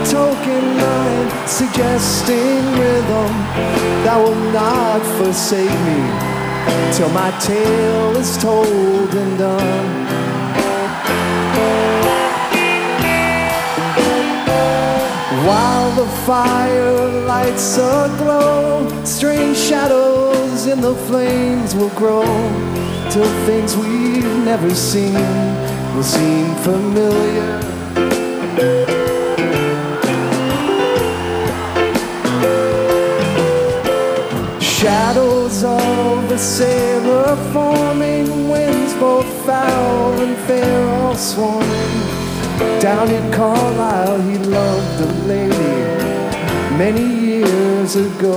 token line, suggesting rhythm that will not forsake me till my tale is told and done. While the fire lights aglow, strange shadows in the flames will grow, till things we've never seen will seem familiar. Shadows of a sailor forming, winds both foul and fair all swarming. Down in Carlisle he loved a lady many years ago.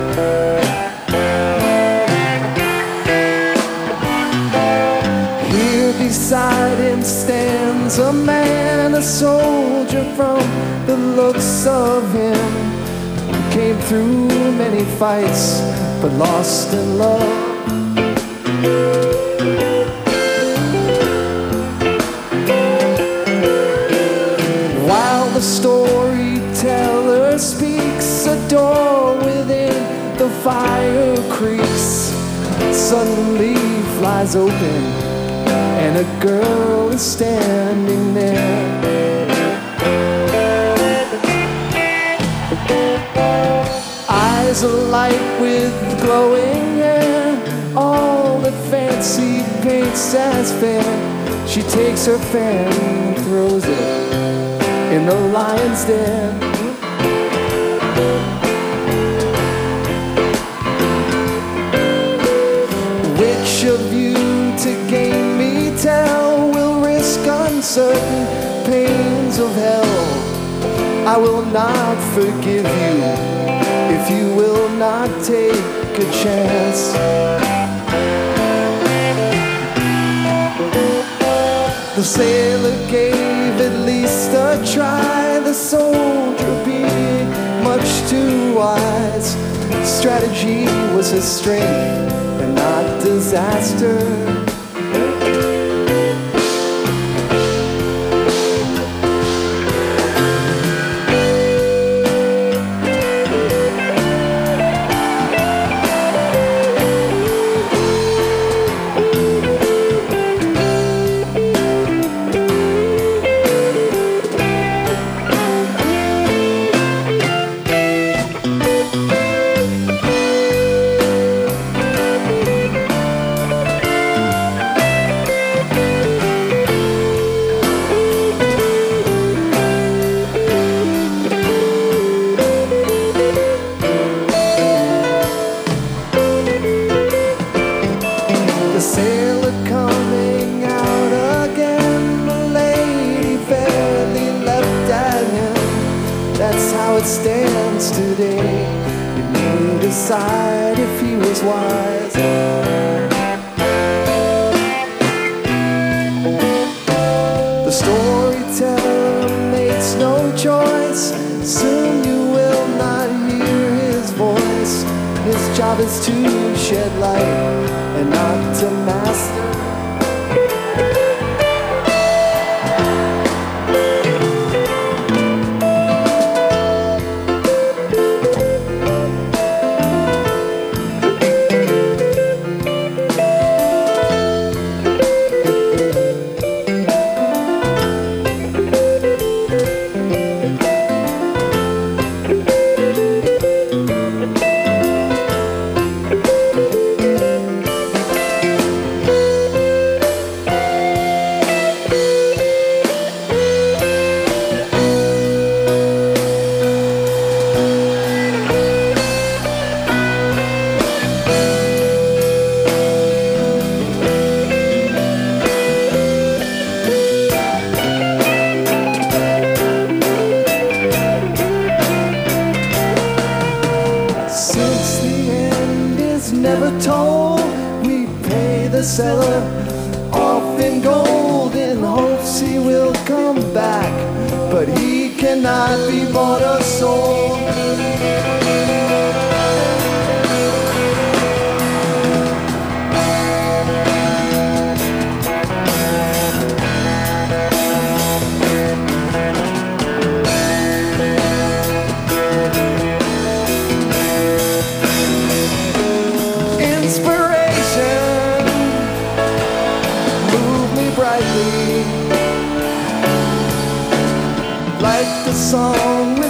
Here beside him stands a man, a soldier from the looks of him. Came through many fights but lost in love. While the storyteller speaks, a door within the fire creaks. Suddenly flies open and a girl is standing there. Eyes alight with glowing hair, all that fancy paints as fair. She takes her fan and throws it in the lion's den. Which of you to gain me tell will risk uncertain pains of hell? I will not forgive you if you will not take a chance. The sailor gave at least a try, the soldier being much too wise. Strategy was his strength and not disaster. It stands today. You may decide if he was wise. The storyteller makes no choice. Soon you will not hear his voice. His job is to shed light and not to master. Never told, we pay the seller off in gold in hopes he will come back, but he cannot be bought or sold.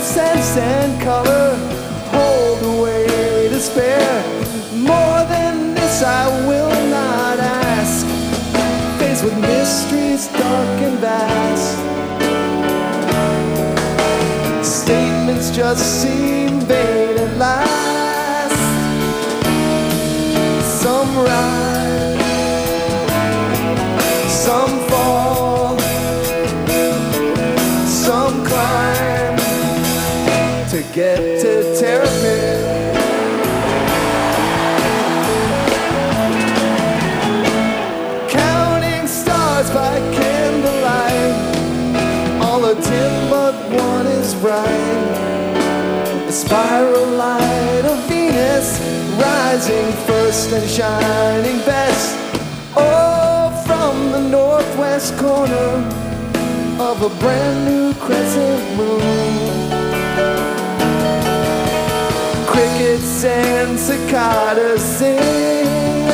sense and color, hold away despair. More than this I will not ask, faced with mysteries dark and vast. Statements just seem vain at last. Some rise, some fall, some climb to get to Terrapin. Counting stars by candlelight, all are dim but one is bright. The spiral light of Venus, rising first and shining best. Oh, from the northwest corner of a brand new crescent moon, crickets and cicadas sing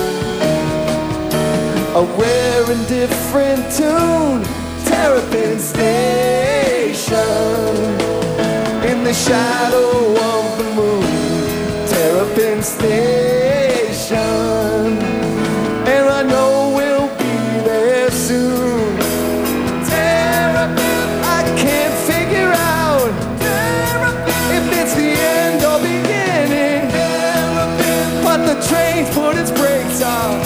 a rare and different tune. Terrapin Station, in the shadow of the moon. Terrapin Station, and I know we'll be there soon. Terrapin, I can't figure out if it's the end or beginning, but the train's put its brakes on.